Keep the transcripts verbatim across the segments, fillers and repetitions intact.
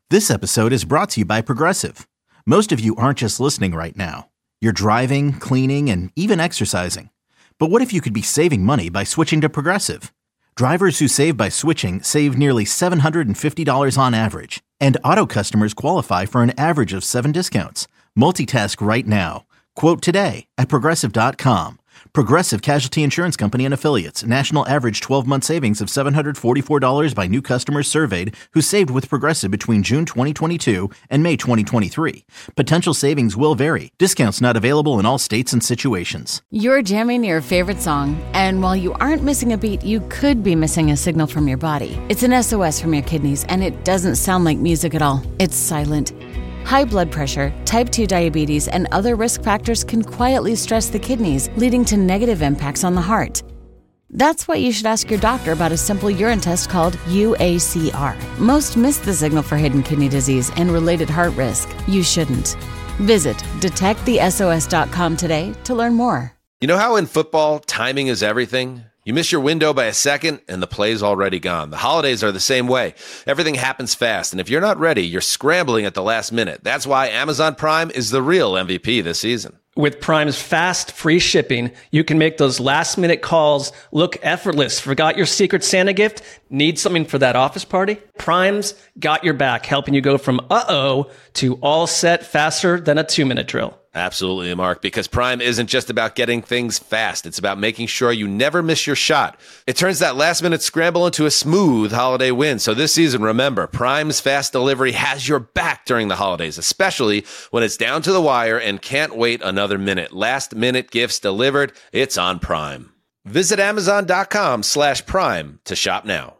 This episode is brought to you by Progressive. Most of you aren't just listening right now. You're driving, cleaning, and even exercising. But what if you could be saving money by switching to Progressive? Drivers who save by switching save nearly seven hundred fifty dollars on average. And auto customers qualify for an average of seven discounts. Multitask right now. Quote today at Progressive dot com. Progressive Casualty Insurance Company and Affiliates. National average twelve-month savings of seven hundred forty-four dollars by new customers surveyed who saved with Progressive between June twenty twenty-two and May twenty twenty-three. Potential savings will vary. Discounts not available in all states and situations. You're jamming your favorite song, and while you aren't missing a beat, you could be missing a signal from your body. It's an S O S from your kidneys, and it doesn't sound like music at all. It's silent. High blood pressure, type two diabetes, and other risk factors can quietly stress the kidneys, leading to negative impacts on the heart. That's why you should ask your doctor about a simple urine test called U A C R. Most miss the signal for hidden kidney disease and related heart risk. You shouldn't. Visit detect the S O S dot com today to learn more. You know how in football, timing is everything? You miss your window by a second, and the play's already gone. The holidays are the same way. Everything happens fast, and if you're not ready, you're scrambling at the last minute. That's why Amazon Prime is the real M V P this season. With Prime's fast, free shipping, you can make those last-minute calls look effortless. Forgot your Secret Santa gift? Need something for that office party? Prime's got your back, helping you go from uh-oh to all set faster than a two-minute drill. Absolutely, Mark, because Prime isn't just about getting things fast. It's about making sure you never miss your shot. It turns that last-minute scramble into a smooth holiday win. So this season, remember, Prime's fast delivery has your back during the holidays, especially when it's down to the wire and can't wait another minute. Last-minute gifts delivered, it's on Prime. Visit Amazon.com slash Prime to shop now.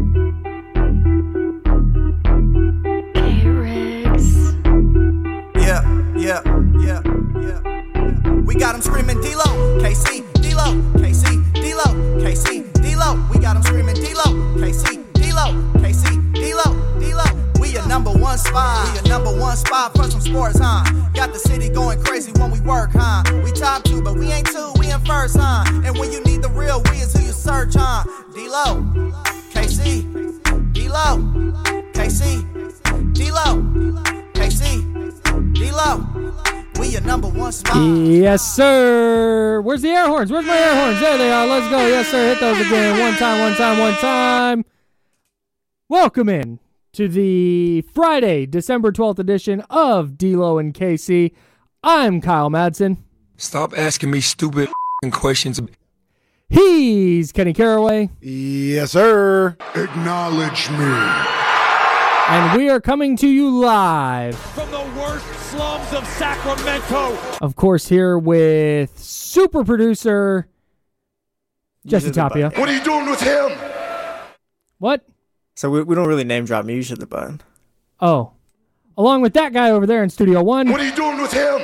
Hey, Riggs. Yeah, yeah, yeah, yeah. We got them screaming D-Lo, K C, D-Lo, K C, D-Lo, K C, D-Lo. We got them screaming D-Lo, K C, D-Lo, K C, D-Lo, D-Lo. We your number one spot, we your number one spot for some sports, huh? Got the city going crazy when we work, huh? We top two, but we ain't two, we in first, huh? And when you need the real, we is who you search, huh? D-Lo, K C, D-Lo, K C, D-Lo, K C, D-Lo. We your number one spot. Yes, sir. Where's the air horns? Where's my air horns? There they are. Let's go. Yes, sir. Hit those again. One time, one time, one time. Welcome in to the Friday, December twelfth edition of D-Lo and K C. I'm Kyle Madsen. Stop asking me stupid questions. He's Kenny Caraway. Yes, sir. Acknowledge me. And we are coming to you live from the worst slums of Sacramento. Of course, here with super producer Jesse Tapia. What are you doing with him? What? So we, we don't really name drop me. You should the button. Oh. Along with that guy over there in Studio One. What are you doing with him?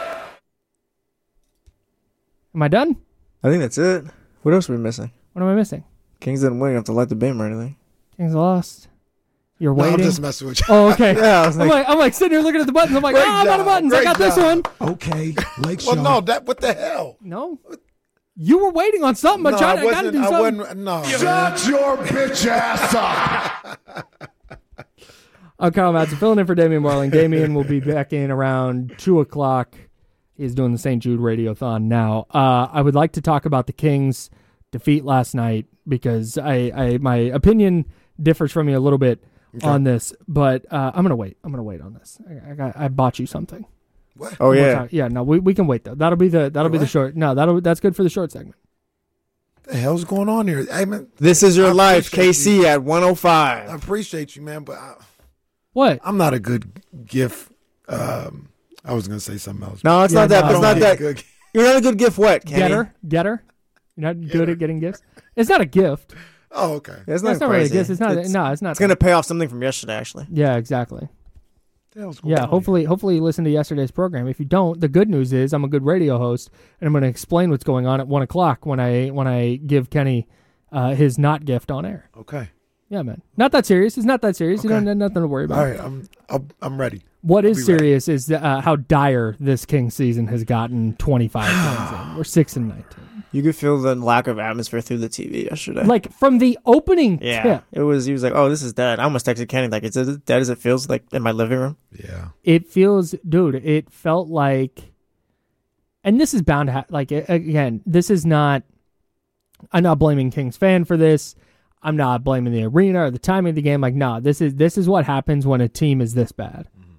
Am I done? I think that's it. What else are we missing? What am I missing? Kings didn't win. You have to light the beam or anything. Kings lost. You're no, waiting. I'm just messing with you. Oh, okay. yeah, I was I'm like, like, I'm like sitting here looking at the buttons. I'm like, oh, I'm out of buttons. I got job. This one. Okay, Lake Well, no, that what the hell? No, you were waiting on something. I'm no, trying. I, I gotta do I something. Wasn't, no, shut your bitch ass up. I'm Kyle Madsen, filling in for Damian Marling. Damian will be back in around two o'clock. He's doing the Saint Jude Radiothon now. Uh, I would like to talk about the Kings' defeat last night because I, I my opinion differs from you a little bit. Okay. On this, but uh, I'm gonna wait. I'm gonna wait on this. I, I got. I bought you something. What? Oh yeah, yeah. No, we, we can wait though. That'll be the that'll what? be the short. No, that'll that's good for the short segment. What the hell's going on here? I mean, this is your I life, K C you. At one oh five. I appreciate you, man, but I, what? I'm not a good gift. Um, I was gonna say something else. No, it's yeah, not that. No, it's not that. Good. You're not a good gift. What? Kenny? Getter, getter. You're not good at getting gifts. It's not a gift. Oh, okay. Yeah, it's not, it's not really a gift. It's not. It's, no, it's not. It's going to pay off something from yesterday, actually. Yeah, exactly. Yeah, hopefully, here? hopefully you listen to yesterday's program. If you don't, the good news is I'm a good radio host, and I'm going to explain what's going on at one o'clock when I when I give Kenny uh, his not gift on air. Okay. Yeah, man. Not that serious. It's not that serious. Okay. You don't have nothing to worry about. All right, I'm I'm, I'm ready. What I'll is serious ready. is uh, how dire this King season has gotten. twenty-five games in. We're six and nineteen. You could feel the lack of atmosphere through the T V yesterday. Like from the opening yeah, tip. It was, he was like, oh, this is dead. I almost texted Kenny, like, is it as dead as it feels like in my living room? Yeah. It feels, dude, it felt like, and this is bound to ha- like, again, this is not, I'm not blaming Kings fan for this. I'm not blaming the arena or the timing of the game. Like, nah, this is, this is what happens when a team is this bad. Mm-hmm.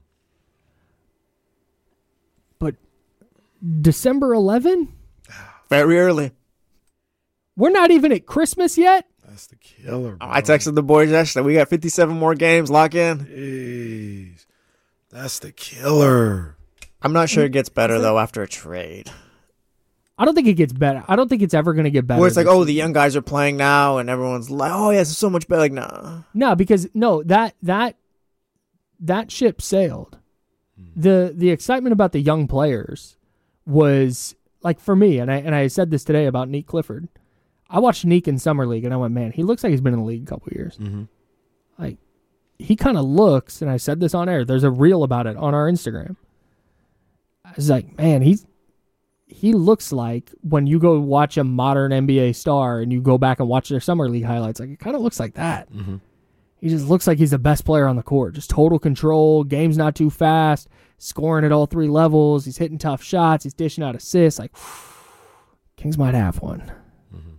But December eleventh? Very early. We're not even at Christmas yet? That's the killer, bro. I texted the boys yesterday. We got fifty-seven more games. Lock in. Jeez. That's the killer. I'm not sure it gets better, though, after a trade. I don't think it gets better. I don't think it's ever going to get better. Where it's like, oh, the young guys are playing now, and everyone's like, oh, yeah, it's so much better. Like, nah. No, because, no, that that that ship sailed. The the excitement about the young players was, like, for me, and I and I said this today about Nick Clifford. I watched Nick in Summer League, and I went, man, he looks like he's been in the league a couple of years. Mm-hmm. Like, he kind of looks, and I said this on air, there's a reel about it on our Instagram. I was like, man, he's he looks like when you go watch a modern N B A star and you go back and watch their Summer League highlights, like, it kind of looks like that. Mm-hmm. He just looks like he's the best player on the court. Just total control, game's not too fast, scoring at all three levels, he's hitting tough shots, he's dishing out assists. Like, Kings might have one. Mm-hmm.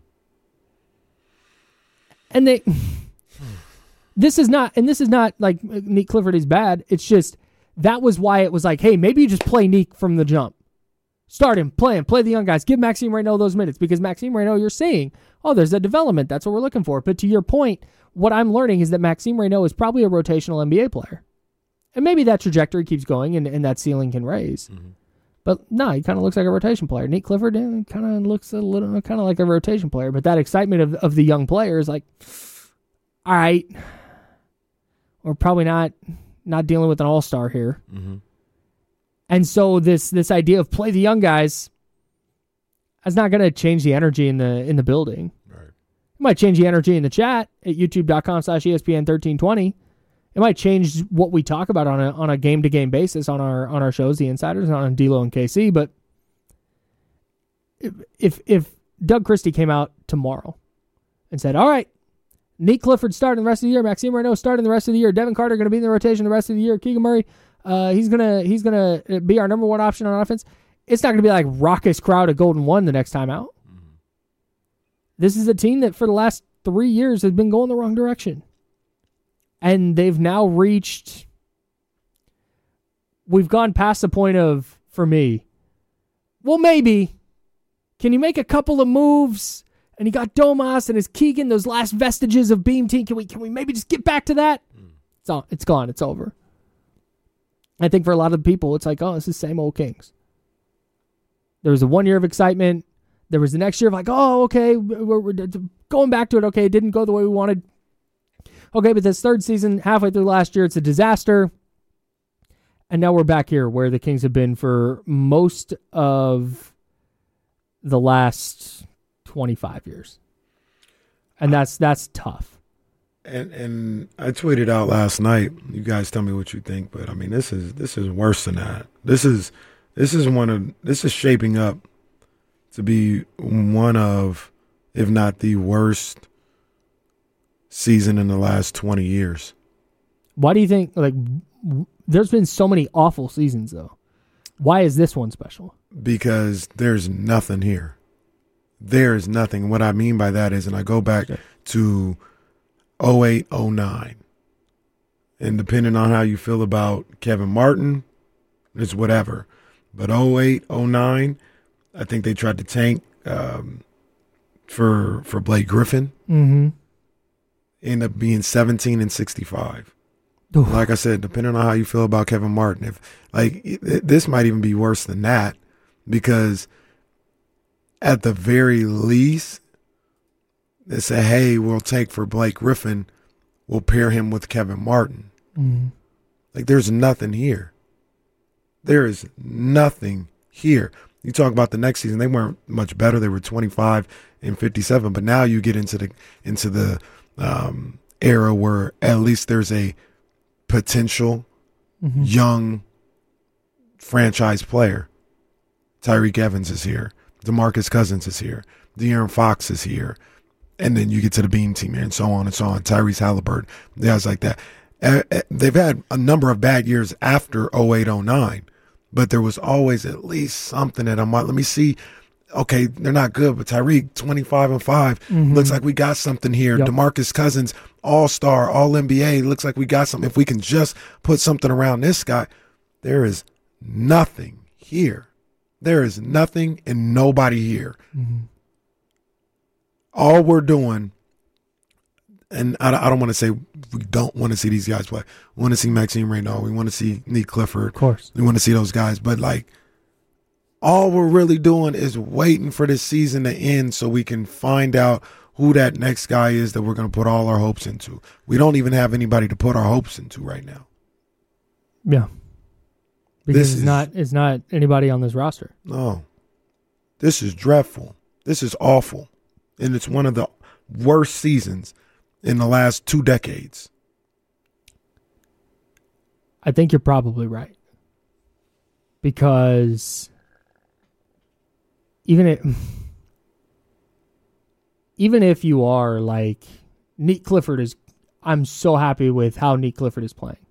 And they, this is not, and this is not like Nick Clifford is bad. It's just, that was why it was like, hey, maybe you just play Nick from the jump. Start him, play him, play the young guys. Give Maxime Reynaud those minutes, because Maxime Reynaud, you're seeing, oh, there's a development. That's what we're looking for. But to your point, what I'm learning is that Maxime Reynaud is probably a rotational N B A player. And maybe that trajectory keeps going and, and that ceiling can raise. Mm-hmm. But no, he kind of looks like a rotation player. Nick Clifford eh, kind of looks a little kind of like a rotation player. But that excitement of, of the young player is like, all right, we're probably not not dealing with an all-star here. Mm-hmm. And so this this idea of play the young guys is not going to change the energy in the in the building. Right. It might change the energy in the chat at youtube.com slash ESPN thirteen twenty. It might change what we talk about on a on a game to game basis on our on our shows, the Insiders, on D'Lo and K C. But if if Doug Christie came out tomorrow and said, "All right, Nick Clifford starting the rest of the year, Maxime Reynaud starting the rest of the year, Devin Carter going to be in the rotation the rest of the year, Keegan Murray, uh, he's gonna he's gonna be our number one option on offense," it's not going to be like raucous crowd at Golden One the next time out. Mm-hmm. This is a team that for the last three years has been going the wrong direction. And they've now reached, we've gone past the point of, for me, well, maybe, can you make a couple of moves? And you got Domas and his Keegan, those last vestiges of Beam Team. Can we can we maybe just get back to that? Mm. It's on, it's gone. It's over. I think for a lot of people, it's like, oh, this is the same old Kings. There was a one year of excitement. There was the next year of like, oh, okay, we're, we're going back to it. Okay, it didn't go the way we wanted. Okay, but this third season, halfway through last year, it's a disaster. And now we're back here where the Kings have been for most of the last twenty-five years. And that's that's tough. And and I tweeted out last night, you guys tell me what you think, but I mean this is this is worse than that. This is this is one of this is shaping up to be one of, if not the worst season in the last twenty years. Why do you think, like, w- there's been so many awful seasons, though? Why is this one special? Because there's nothing here. There's nothing. What I mean by that is, and I go back sure. to oh eight, oh nine, and depending on how you feel about Kevin Martin, it's whatever. But oh eight, oh nine, I think they tried to tank um, for for Blake Griffin. Mm-hmm. End up being seventeen and sixty-five. Oof. Like I said, depending on how you feel about Kevin Martin, if like it, this might even be worse than that, because at the very least, they say, "Hey, we'll take for Blake Griffin, we'll pair him with Kevin Martin." Mm-hmm. Like there's nothing here. There is nothing here. You talk about the next season; they weren't much better. They were twenty-five and fifty-seven, but now you get into the into the Um, era where at least there's a potential mm-hmm. young franchise player. Tyreek Evans is here. DeMarcus Cousins is here. De'Aaron Fox is here. And then you get to the Bean team and so on and so on. Tyrese Halliburton, guys like that. Uh, they've had a number of bad years after oh eight oh nine, but there was always at least something that I'm like, let me see. Okay, they're not good, but Tyreek, twenty-five and five, mm-hmm. looks like we got something here. Yep. DeMarcus Cousins, all-star, all-N B A, looks like we got something. If we can just put something around this guy, there is nothing here. There is nothing and nobody here. Mm-hmm. All we're doing, and I, I don't want to say we don't want to see these guys play. We want to see Maxime Reynaud. We want to see Nick Clifford. Of course. We want to see those guys. But, like, all we're really doing is waiting for this season to end so we can find out who that next guy is that we're going to put all our hopes into. We don't even have anybody to put our hopes into right now. Yeah. Because This it's is- not it's not anybody on this roster. No. This is dreadful. This is awful. And it's one of the worst seasons in the last two decades. I think you're probably right. Because even if even if you are like Nick Clifford is, I'm so happy with how Nick Clifford is playing.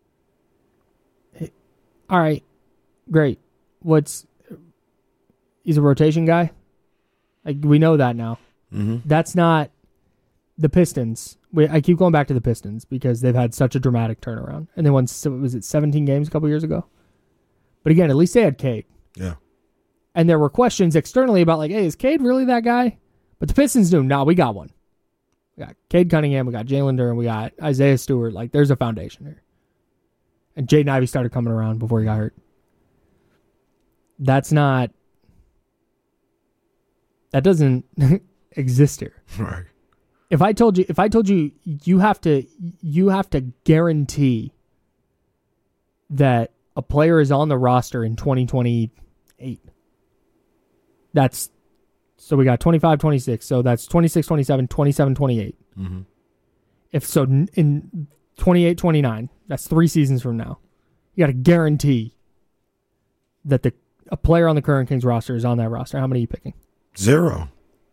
All right, great. What's he's a rotation guy? Like we know that now. Mm-hmm. That's not the Pistons. We, I keep going back to the Pistons because they've had such a dramatic turnaround, and they won. Was it seventeen games a couple years ago? But again, at least they had Cade. Yeah. And there were questions externally about like, hey, is Cade really that guy? But the Pistons knew, no, we got one. We got Cade Cunningham, we got Jalen Duren, we got Isaiah Stewart. Like, there's a foundation here. And Jaden Ivey started coming around before he got hurt. That's not... That doesn't exist here. Right. If I told you, if I told you, you have to, you have to guarantee that a player is on the roster in twenty twenty-eight. That's, so we got twenty-five, twenty-six. So that's twenty-six, twenty-seven, twenty-seven, twenty-eight. Mm-hmm. If so, in twenty-eight, twenty-nine, that's three seasons from now. You got to guarantee that the a player on the current Kings roster is on that roster. How many are you picking? Zero.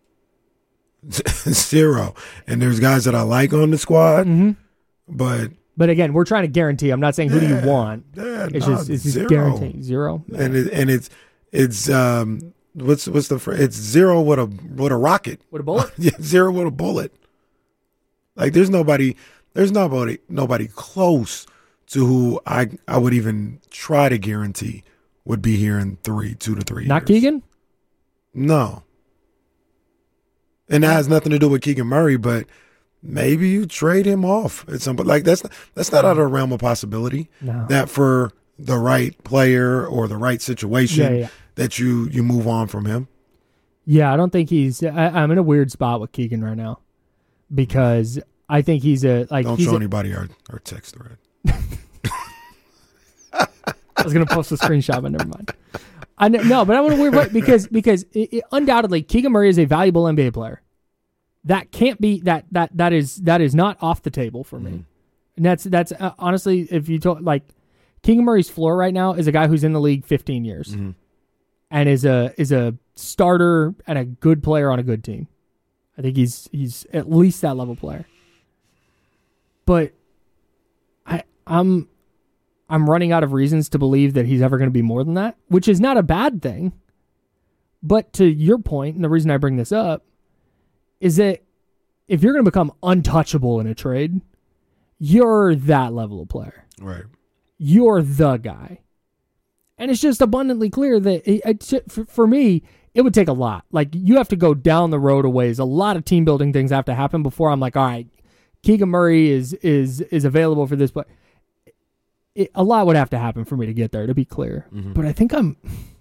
Zero. And there's guys that I like on the squad, mm-hmm. but But again, we're trying to guarantee. I'm not saying who yeah, do you want. Yeah, it's no, just it's zero. just guaranteeing zero. And it, and it's it's um what's what's the phr- it's zero with a with a rocket with a bullet. Yeah, zero with a bullet. Like there's nobody there's nobody nobody close to who I I would even try to guarantee would be here in three two to three. Not years. Keegan. No. And that has nothing to do with Keegan Murray, but maybe you trade him off at some point. Like that's that's not out of the realm of possibility. No. That for the right player or the right situation, Yeah, yeah. that you you move on from him. Yeah, I don't think he's. I, I'm in a weird spot with Keegan right now because I think he's a like. Don't he's show a, anybody our, our text thread. I was gonna post a screenshot, but never mind. I know, no, but I'm in a weird way because because it, it, undoubtedly Keegan Murray is a valuable N B A player. That can't be that that that is that is not off the table for me. Mm-hmm. And that's that's uh, honestly, if you told like Keegan Murray's floor right now is a guy who's in the league fifteen years Mm-hmm. and is a is a starter and a good player on a good team. I think he's he's at least that level player. But I I'm I'm running out of reasons to believe that he's ever going to be more than that, which is not a bad thing. But to your point, and the reason I bring this up is that if you're going to become untouchable in a trade, you're that level of player. Right. You're the guy. And it's just abundantly clear that it, it, for, for me, it would take a lot. Like, you have to go down the road a ways. A lot of team building things have to happen before I'm like, all right, Keegan Murray is is is available for this. But it, a lot would have to happen for me to get there, to be clear. Mm-hmm. But I think I'm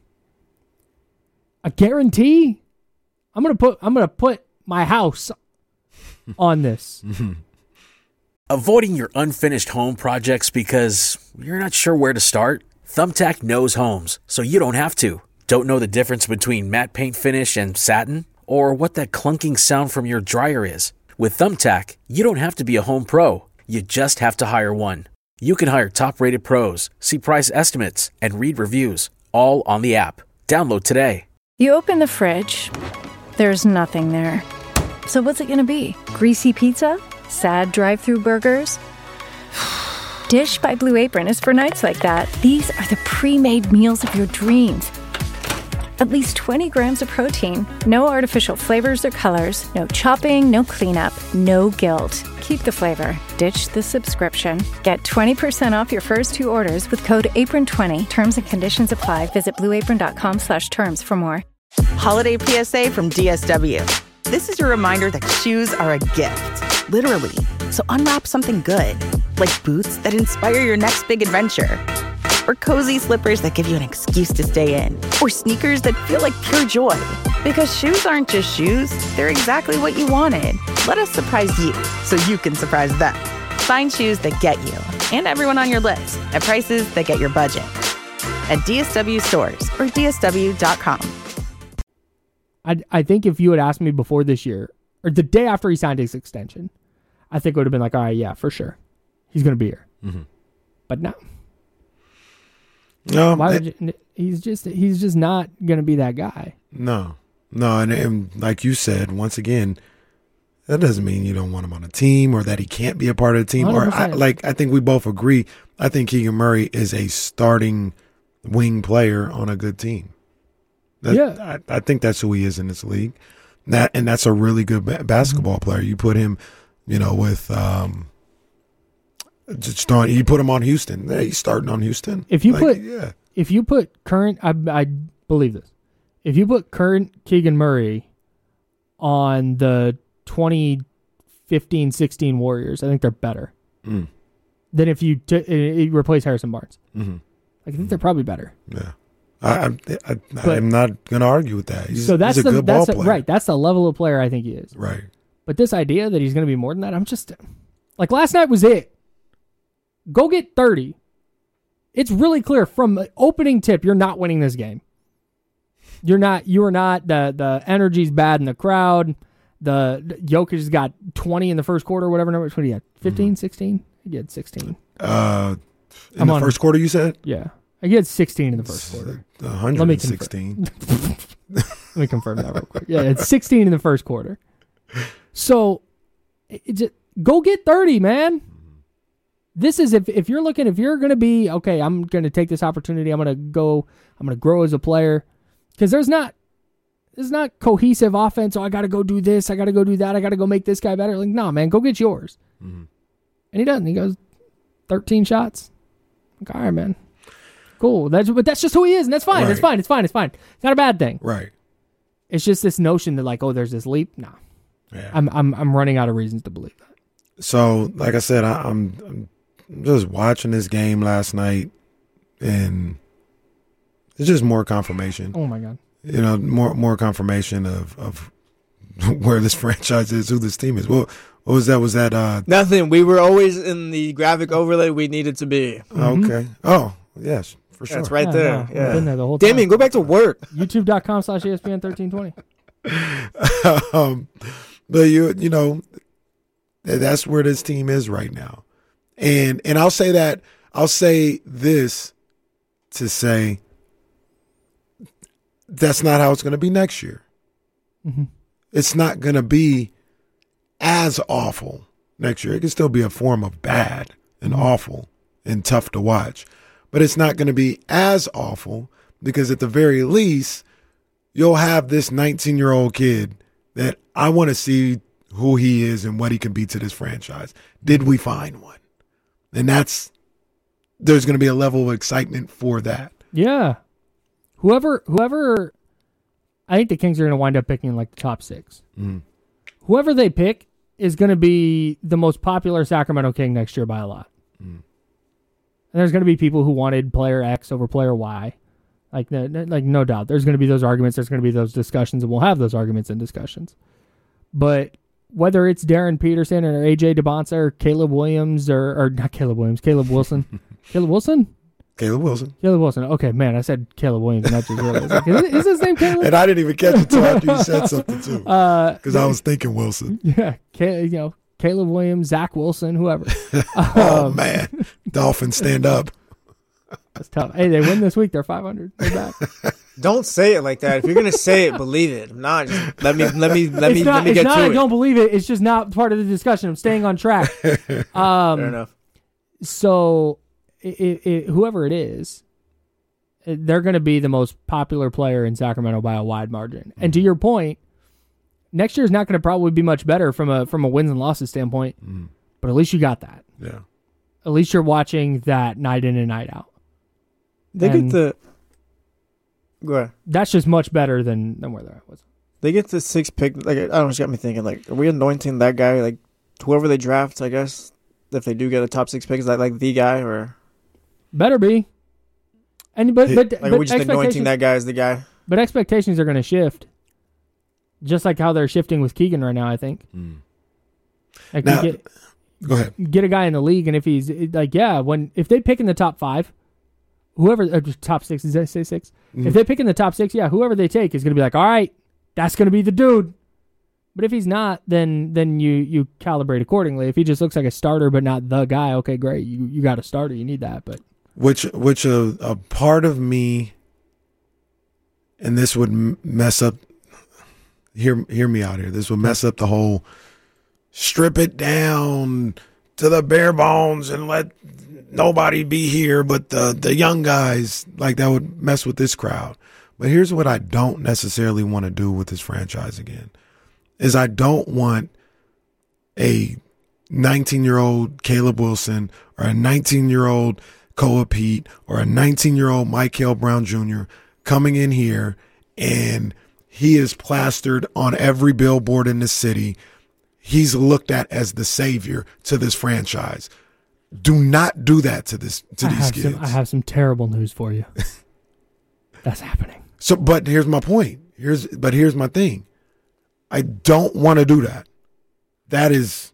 a guarantee. I'm gonna put I'm gonna put my house on this. Avoiding your unfinished home projects because you're not sure where to start? Thumbtack knows homes, so you don't have to. Don't know the difference between matte paint finish and satin? Or what that clunking sound from your dryer is? With Thumbtack, you don't have to be a home pro. You just have to hire one. You can hire top-rated pros, see price estimates, and read reviews, all on the app. Download today. You open the fridge, there's nothing there. So what's it gonna be? Greasy pizza? Sad drive-through burgers? Dish by Blue Apron is for nights like that. These are the pre-made meals of your dreams. At least twenty grams of protein, no artificial flavors or colors, no chopping, no cleanup, no guilt. Keep the flavor. Ditch the subscription. Get twenty percent off your first two orders with code apron twenty. Terms and conditions apply. Visit blueapron.com slash terms for more. Holiday P S A from D S W. This is your reminder that shoes are a gift. Literally. So unwrap something good. Like boots that inspire your next big adventure. Or cozy slippers that give you an excuse to stay in. Or sneakers that feel like pure joy. Because shoes aren't just shoes, they're exactly what you wanted. Let us surprise you, so you can surprise them. Find shoes that get you, and everyone on your list, at prices that get your budget. At D S W stores, or D S W dot com. I, I think if you had asked me before this year, or the day after he signed his extension, I think it would have been like, all right, yeah, for sure. He's going to be here. Mm-hmm. But no. No, Why it, would you, he's just he's just not going to be that guy. No, no, and, and like you said, once again, that doesn't mean you don't want him on a team or that he can't be a part of the team. Or I, like I think we both agree. I think Keegan Murray is a starting wing player on a good team. That, yeah, I, I think that's who he is in this league. That and that's a really good ba- basketball mm-hmm. player. You put him, you know, with. Um, Just on, you put him on Houston. Yeah, he's starting on Houston. If you like, put, yeah. if you put current, I, I believe this. If you put current Keegan Murray on the twenty fifteen sixteen Warriors, I think they're better mm. than if you t- replace Harrison Barnes. Mm-hmm. Like, I think they're probably better. Yeah, I, I, I, but, I'm not going to argue with that. He's, so that's he's a the, good that's ball a, player. right. That's the level of player I think he is. Right. But this idea that he's going to be more than that, I'm just like last night was it. Go get thirty. It's really clear from opening tip, you're not winning this game. You're not, you are not, the, the energy's bad in the crowd. The, the Jokic's got twenty in the first quarter, whatever number, what do you had? fifteen, mm-hmm. sixteen? He had sixteen. Uh, in I'm the on, first quarter, you said? Yeah. He had sixteen in the first quarter. one hundred sixteen. Let me confirm, Let me confirm that real quick. Yeah, it's sixteen in the first quarter. So, it just, go get thirty, man. This is, if if you're looking, if you're going to be, okay, I'm going to take this opportunity, I'm going to go, I'm going to grow as a player. Because there's not, there's not cohesive offense. Oh, I got to go do this, I got to go do that, I got to go make this guy better. Like, no, man, go get yours. Mm-hmm. And he doesn't. He goes thirteen shots. Like, all right, man. Cool. That's, but that's just who he is, and that's fine. Right. That's fine. It's fine. It's fine. It's not a bad thing. Right. It's just this notion that, like, oh, there's this leap. No. Yeah. I'm I'm I'm running out of reasons to believe that. So, like I said, I, I'm, I'm just watching this game last night, and it's just more confirmation. Oh my God! You know, more more confirmation of of where this franchise is, who this team is. What, what was that? Was that uh, nothing? We were always in the graphic overlay we needed to be. Mm-hmm. Okay. Oh yes, for sure. That's right yeah, there. No, yeah. Been there the whole time. Damien, go back to work. YouTube dot com slash E S P N thirteen twenty. um, but you you know, that's where this team is right now. And and I'll say that I'll say this to say that's not how it's going to be next year. Mm-hmm. It's not going to be as awful next year. It can still be a form of bad and mm-hmm. awful and tough to watch, but it's not going to be as awful because at the very least, you'll have this nineteen-year-old kid that I want to see who he is and what he can be to this franchise. Did we find one? And that's, there's going to be a level of excitement for that. Yeah. Whoever, whoever, I think the Kings are going to wind up picking like the top six. Mm. Whoever they pick is going to be the most popular Sacramento King next year by a lot. Mm. And there's going to be people who wanted player X over player Y. Like, like no doubt. There's going to be those arguments. There's going to be those discussions, and we'll have those arguments and discussions. But whether it's Darren Peterson or A J DeBonsa or Caleb Williams or, or not Caleb Williams, Caleb Wilson. Caleb Wilson? Caleb Wilson. Caleb Wilson. Okay, man, I said Caleb Williams, and I just realized. Like, is, is his name Caleb? And I didn't even catch it until after you said something, too. Because uh, I was thinking Wilson. Yeah, you know, Caleb Williams, Zach Wilson, whoever. oh, um, man. Dolphins stand up. That's tough. Hey, they win this week. They're five hundred. They're back. Don't say it like that. If you're gonna say it, believe it. If not, just let me let me let it's me not, let me it's get not, to I it. don't believe it. It's just not part of the discussion. I'm staying on track. Um, Fair enough. So, it, it, whoever it is, they're going to be the most popular player in Sacramento by a wide margin. And to your point, next year's not going to probably be much better from a from a wins and losses standpoint. Mm. But at least you got that. Yeah. At least you're watching that night in and night out. They And get the. Go ahead. That's just much better than, than where they're at. They get the six pick. Like I don't know, it's got me thinking. Like, are we anointing that guy? Like, whoever they draft, I guess, if they do get a top six pick, is that like the guy or? Better be. And but but, like, but are we just anointing expectations- that guy as the guy? But expectations are going to shift, just like how they're shifting with Keegan right now. I think. Mm. Like Now, you get, go ahead. Get a guy in the league, and if he's like, yeah, when if they pick in the top five, whoever uh, top six, did I say six? Mm. If they pick in the top six, yeah, whoever they take is going to be like, all right, that's going to be the dude. But if he's not, then then you you calibrate accordingly. If he just looks like a starter but not the guy, okay, great, you you got a starter, you need that. But Which which a, a part of me, and this would m- mess up. Hear hear me out here. This would mess up the whole strip it down to the bare bones and let nobody be here but the the young guys. Like that would mess with this crowd. But here's what I don't necessarily want to do with this franchise again. Is I don't want a nineteen-year-old Caleb Wilson or a nineteen-year-old Koa Pete or a nineteen-year-old Michael Brown Junior coming in here and he is plastered on every billboard in the city. He's looked at as the savior to this franchise. Do not do that to this to I these have kids. some, I have some terrible news for you. That's happening. So, but here's my point. Here's but here's my thing. I don't want to do that. That is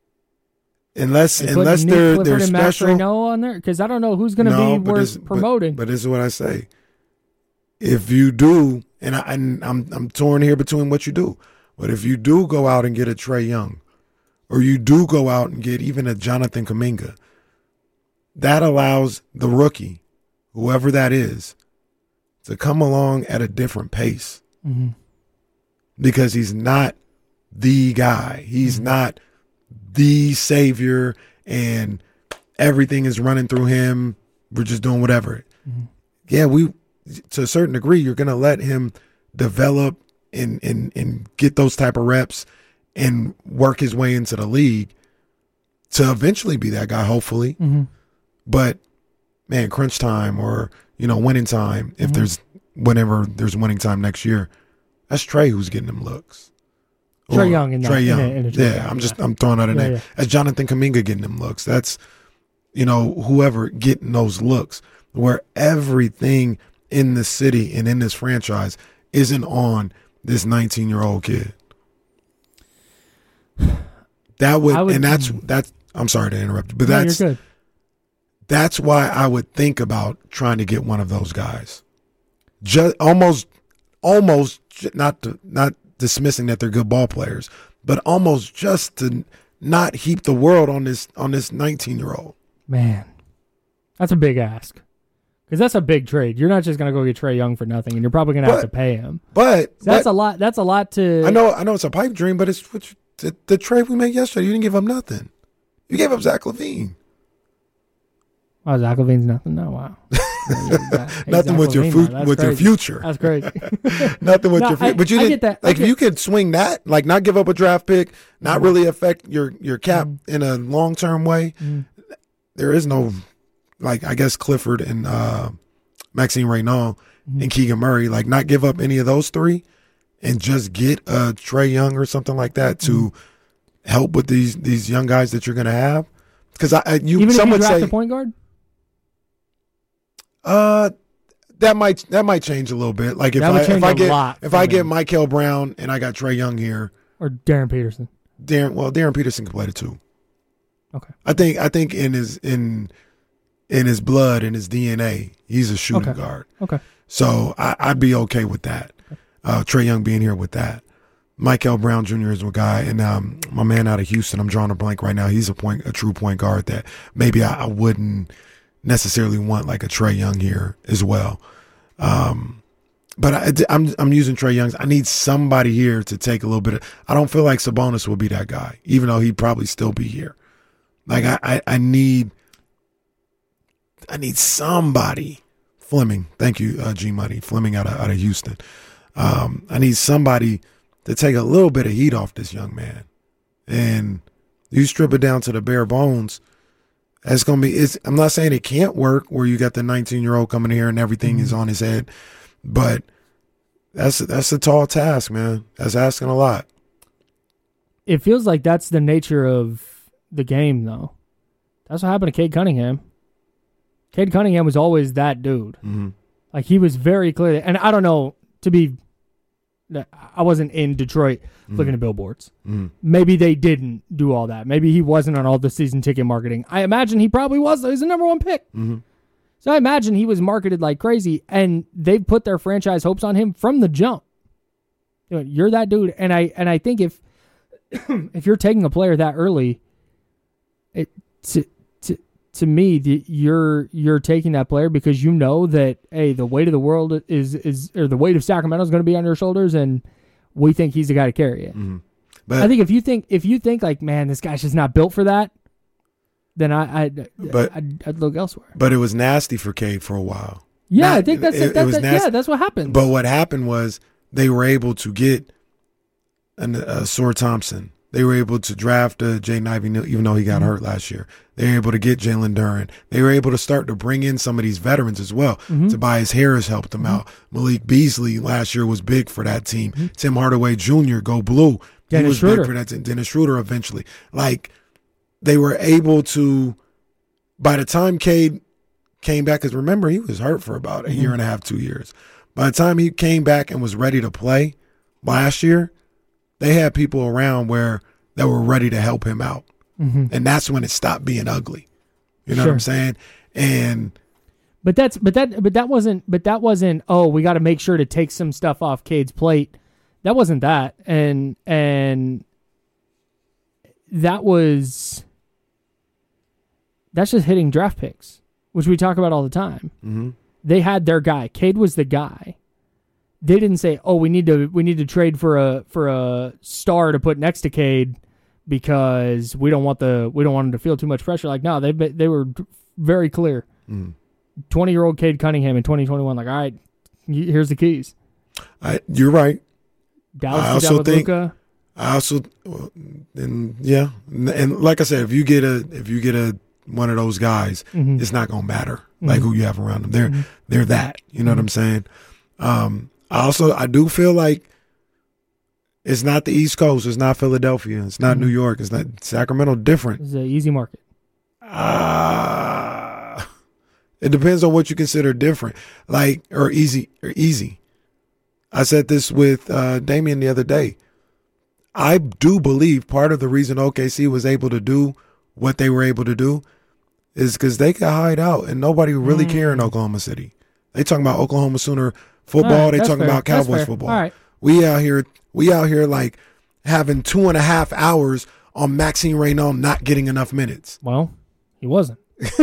unless They unless put Nick they're Clifford they're and Matt special. Reno on there because I don't know who's going to No, be but this- worth but- promoting. But, this is what I say. If you do, and, I, and I'm I'm torn here between what you do, but if you do go out and get a Trey Young, or you do go out and get even a Jonathan Kuminga, that allows the rookie, whoever that is, to come along at a different pace. Mm-hmm. Because he's not the guy. He's Mm-hmm. not the savior and everything is running through him. We're just doing whatever. Mm-hmm. Yeah, we to a certain degree, you're gonna let him develop and and and get those type of reps and work his way into the league to eventually be that guy, hopefully. Mm-hmm. But man, crunch time or, you know, winning time, if Mhm. there's whenever there's winning time next year, that's Trey who's getting them looks. Trae Or Young in that- Trae in Young. a- in a Trae yeah, Young, I'm just yeah. I'm throwing out a Yeah, name. yeah. That's Jonathan Kuminga getting them looks. That's, you know, whoever getting those looks where everything in the city and in this franchise isn't on this nineteen-year-old kid. That would, I would- and that's that's I'm sorry to interrupt you, but No, you're that's good. that's why I would think about trying to get one of those guys. Just almost, almost not to, not dismissing that they're good ball players, but almost just to not heap the world on this on this nineteen year old. Man, that's a big ask. Because that's a big trade. You're not just going to go get Trae Young for nothing, and you're probably going to have But- to pay him. But So that's but- a lot. That's a lot to. I know I know it's a pipe dream, but it's what you, the, the trade we made yesterday. You didn't give up nothing. You gave up Zach LaVine. Oh, Zach LaVine's nothing. No, wow. Nothing with your fu- with your future. That's crazy. Nothing with No, your future. I- But you I didn't. get that. I Like get- if you could swing that, like not give up a draft pick, not Mhm. really affect your your cap Mhm. in a long term way. Mhm. There is no, like I guess Clifford and uh, Maxime Reynaud Mhm. and Keegan Murray, like not give up any of those three, and just get a Trae Young or something like that to help with these these young guys that you're going to have. Because I, I you Even some if you would draft say a point guard. uh, that might that might change a little bit. Like if That would I change if I a get lot if for I me. get Michael Brown and I got Trae Young here, Or Darren Peterson. Darren well Darren Peterson can play the two. Okay. I think I think in his in in his blood in his D N A he's a shooting Okay. guard. Okay. So I, I'd be okay with that. Uh, Trae Young being here with that. Michael Brown Junior is a guy, and um, my man out of Houston, I'm drawing a blank right now. He's a point, a true point guard that maybe I, I wouldn't necessarily want like a Trae Young here as well. Um, but I, I'm I'm using Trae Young's. I need somebody here to take a little bit of. I don't feel like Sabonis will be that guy, even though he'd probably still be here. Like I, I, I need. I need somebody. Fleming, thank you, uh, G Money. Fleming out of out of Houston. Um, I need somebody to take a little bit of heat off this young man, and you strip it down to the bare bones. It's gonna be. It's, I'm not saying it can't work where you got the nineteen year old coming here and everything mm-hmm. is on his head, but that's that's a tall task, man. That's asking a lot. It feels like that's the nature of the game, though. That's what happened to Cade Cunningham. Cade Cunningham was always that dude. Mm-hmm. Like, he was very clear. And I don't know, to be, I wasn't in Detroit mm-hmm. looking at billboards. Mm-hmm. Maybe they didn't do all that. Maybe he wasn't on all the season ticket marketing. I imagine he probably was. He was the number one pick. Mm-hmm. So I imagine he was marketed like crazy, and they put their franchise hopes on him from the jump. You know, you're that dude. And I and I think if if you're taking a player that early, it to to to me, the, you're you're taking that player because you know that, hey, the weight of the world is is or the weight of Sacramento is going to be on your shoulders, and we think he's the guy to carry it. Mm-hmm. But I think if you think if you think like, man, this guy's just not built for that, then I I'd, but, I'd, I'd look elsewhere. But it was nasty for Cade for a while. Yeah, Not, I think that's it, that, it was that, nasty. Yeah, that's what happened. But what happened was they were able to get an, uh, Sor Thompson. They were able to draft uh, Jaden Ivey, even though he got mm-hmm. hurt last year. They were able to get Jalen Duren. They were able to start to bring in some of these veterans as well. Mm-hmm. Tobias Harris helped them mm-hmm. out. Malik Beasley last year was big for that team. Mm-hmm. Tim Hardaway Junior, go blue. Dennis he was Schroeder. big for that team. Dennis Schroeder eventually. Like, they were able to, by the time Cade came back, because remember, he was hurt for about a mm-hmm. year and a half, two years. By the time he came back and was ready to play last year, they had people around where that were ready to help him out. Mm-hmm. And that's when it stopped being ugly. You know sure. what I'm saying? And but that's but that but that wasn't but that wasn't oh, we got to make sure to take some stuff off Cade's plate. That wasn't that. And and that was that's just hitting draft picks, which we talk about all the time. Mm-hmm. They had their guy. Cade was the guy. They didn't say, "Oh, we need to we need to trade for a for a star to put next to Cade because we don't want the we don't want him to feel too much pressure." Like, no, they they were very clear. twenty year old Cade Cunningham in twenty twenty-one. Like, all right, here's the keys. I, you're right. Dallas I did also that with think. Luka. I also, and yeah, and, and like I said, if you get a if you get a one of those guys, mm-hmm. it's not gonna matter like mm-hmm. who you have around them. They're mm-hmm. they're that. You know mm-hmm. what I'm saying? Um, I also I do feel like it's not the East Coast. It's not Philadelphia. It's not mm-hmm. New York. It's not Sacramento. Different. It's an easy market. Ah, uh, it depends on what you consider different, like or easy or easy. I said this with uh, Damian the other day. I do believe part of the reason O K C was able to do what they were able to do is because they could hide out and nobody really mm. care in Oklahoma City. They talking about Oklahoma Sooner football. Right, they talking fair. about Cowboys football. All right. We out here, we out here like having two and a half hours on Maxime Reynaud not getting enough minutes. Well, he wasn't.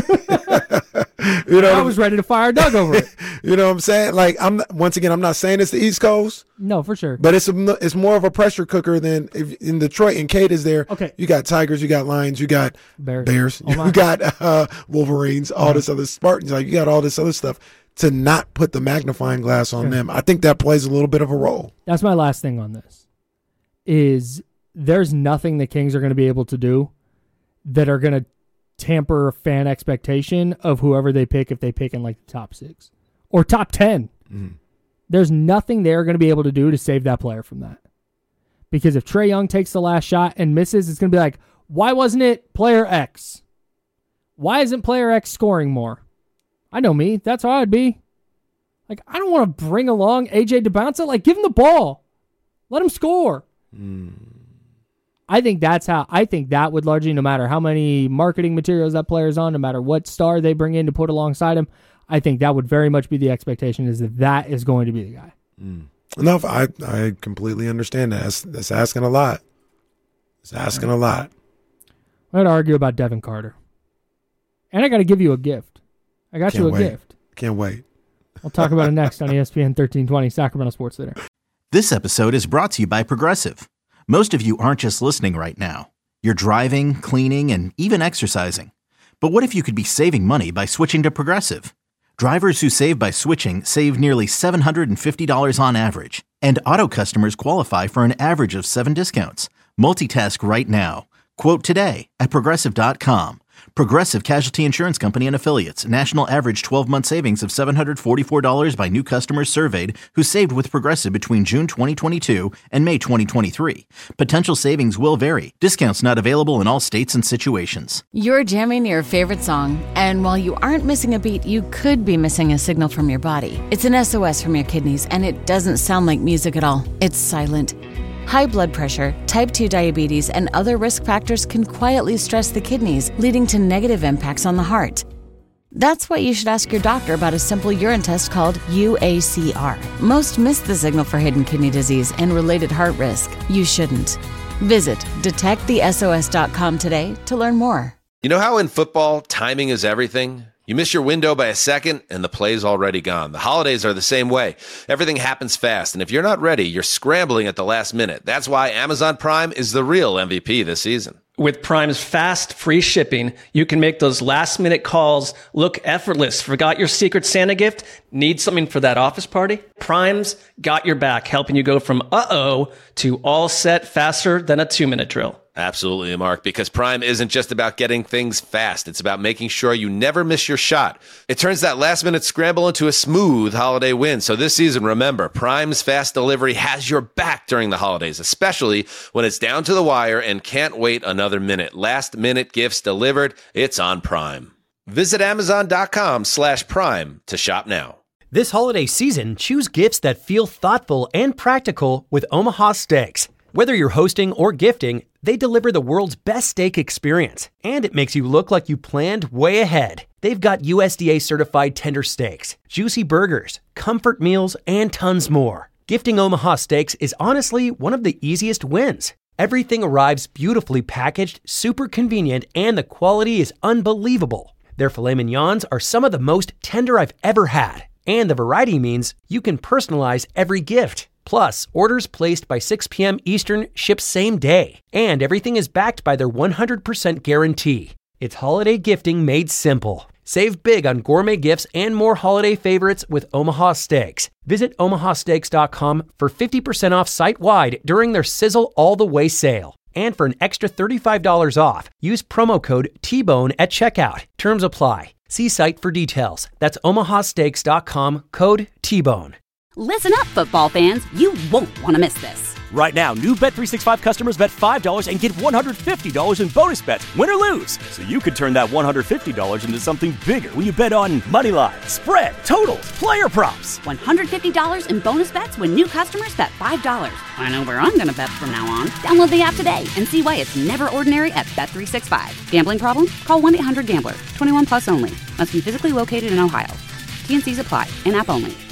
You know, I was ready to fire Doug over it. You know what I'm saying? Like, I'm not, once again, I'm not saying it's the East Coast. No, for sure. But it's a, it's more of a pressure cooker than if in Detroit. And Cade is there. Okay, you got Tigers, you got Lions, you got Bears, Bears oh you got uh, Wolverines, all mm-hmm. this other Spartans. Like, you got all this other stuff. To not put the magnifying glass on sure. them, I think that plays a little bit of a role. That's my last thing on this. Is there's nothing the Kings are going to be able to do that are going to tamper fan expectation of whoever they pick if they pick in like the top six or top ten. Mm-hmm. There's nothing they're going to be able to do to save that player from that. Because if Trae Young takes the last shot and misses, it's going to be like, why wasn't it player X? Why isn't player X scoring more? I know me. That's how I'd be. Like, I don't want to bring along A J DeBounce. Like, give him the ball. Let him score. Mm. I think that's how, I think that would largely, no matter how many marketing materials that player's on, no matter what star they bring in to put alongside him, I think that would very much be the expectation is that that is going to be the guy. Mm. No, I, I completely understand that. That's, that's asking a lot. It's asking a lot. I'm going to argue about Devin Carter. And I got to give you a gift. I got Can't you a wait. gift. Can't wait. We'll talk about it next on E S P N thirteen twenty Sacramento Sports Leader. This episode is brought to you by Progressive. Most of you aren't just listening right now. You're driving, cleaning, and even exercising. But what if you could be saving money by switching to Progressive? Drivers who save by switching save nearly seven hundred fifty dollars on average. And auto customers qualify for an average of seven discounts. Multitask right now. Quote today at Progressive dot com. Progressive Casualty Insurance Company and Affiliates. National average twelve-month savings of seven hundred forty-four dollars by new customers surveyed who saved with Progressive between June twenty twenty-two and May twenty twenty-three. Potential savings will vary. Discounts not available in all states and situations. You're jamming your favorite song, and while you aren't missing a beat, you could be missing a signal from your body. It's an S O S from your kidneys, and it doesn't sound like music at all. It's silent. High blood pressure, type two diabetes, and other risk factors can quietly stress the kidneys, leading to negative impacts on the heart. That's why you should ask your doctor about a simple urine test called U A C R. Most miss the signal for hidden kidney disease and related heart risk. You shouldn't. Visit detect the S O S dot com today to learn more. You know how in football, timing is everything? You miss your window by a second, and the play's already gone. The holidays are the same way. Everything happens fast, and if you're not ready, you're scrambling at the last minute. That's why Amazon Prime is the real M V P this season. With Prime's fast, free shipping, you can make those last-minute calls look effortless. Forgot your Secret Santa gift? Need something for that office party? Prime's got your back, helping you go from uh-oh to all set faster than a two-minute drill. Absolutely, Mark, because Prime isn't just about getting things fast. It's about making sure you never miss your shot. It turns that last-minute scramble into a smooth holiday win. So this season, remember, Prime's fast delivery has your back during the holidays, especially when it's down to the wire and can't wait another minute. Last-minute gifts delivered. It's on Prime. Visit Amazon.com slash Prime to shop now. This holiday season, choose gifts that feel thoughtful and practical with Omaha Steaks. Whether you're hosting or gifting, they deliver the world's best steak experience, and it makes you look like you planned way ahead. They've got U S D A-certified tender steaks, juicy burgers, comfort meals, and tons more. Gifting Omaha Steaks is honestly one of the easiest wins. Everything arrives beautifully packaged, super convenient, and the quality is unbelievable. Their filet mignons are some of the most tender I've ever had, and the variety means you can personalize every gift. Plus, orders placed by six p.m. Eastern ship same day, and everything is backed by their one hundred percent guarantee. It's holiday gifting made simple. Save big on gourmet gifts and more holiday favorites with Omaha Steaks. Visit Omaha Steaks dot com for fifty percent off site-wide during their Sizzle All the Way sale. And for an extra thirty-five dollars off, use promo code T Bone at checkout. Terms apply. See site for details. That's Omaha Steaks dot com, code T Bone. Listen up, football fans. You won't want to miss this. Right now, new Bet three sixty-five customers bet five dollars and get one hundred fifty dollars in bonus bets, win or lose. So you could turn that one hundred fifty dollars into something bigger when you bet on money line, spread, totals, player props. one hundred fifty dollars in bonus bets when new customers bet five dollars. I know where I'm going to bet from now on. Download the app today and see why it's never ordinary at Bet three sixty-five. Gambling problem? Call one eight hundred gambler. twenty-one plus only. Must be physically located in Ohio. T and C's apply. In-app only.